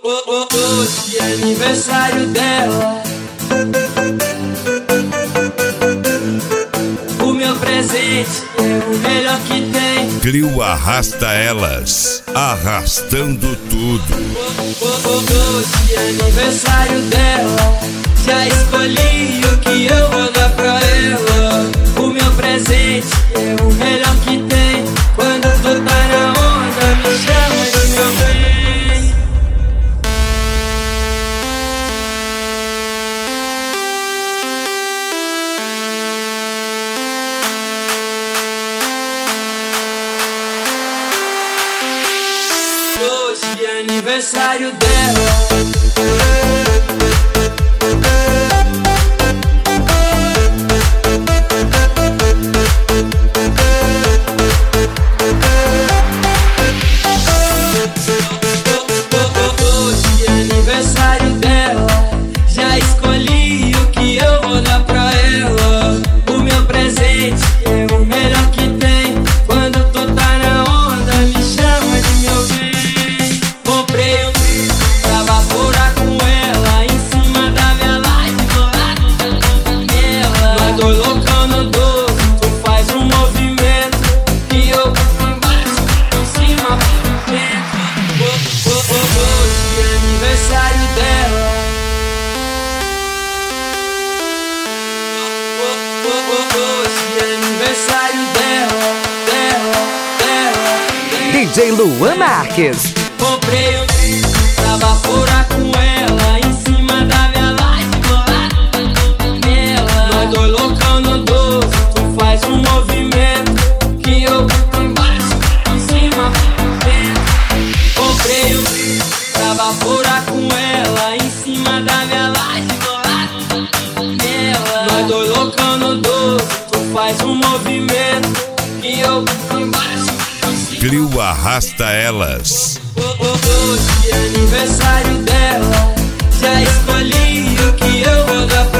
Hoje é aniversário dela. O meu presente é o melhor que tem. Clio arrasta elas, arrastando tudo. Hoje é aniversário dela. Já escolhi o que eu vou dar pra ela. O meu presente é o melhor que tem. Quando tu tá na onda, me chama de meu bem. Hoje é aniversário dela. Hoje é aniversário dela. Já escolhi o que eu vou dar pra ela. O meu presente é o melhor que tem. Quando tu tá na onda, me chama de meu bem. Comprei um livro pra vaporar com ela. Em cima da velagem, do lado dela. Nós dois loucão no 12, tu faz um movimento que eu vou embaixo, em cima, dentro. Hoje é aniversário dela. Hoje é aniversário dela. DJ Luan Marques. Comprei um livro pra vaporar com ela. Em cima da velagem, do lado dela. Nós dois loucão no 12, tu faz um movimento que eu vou embaixo, em cima, dentro. Comprei um livro pra vaporar com ela. Em cima da velagem, do lado dela. Nós dois loucão no 12, tu faz um movimento que eu vou embaixo. Clio arrasta elas. Hoje é aniversário dela. Já escolhi o que eu vou dar pra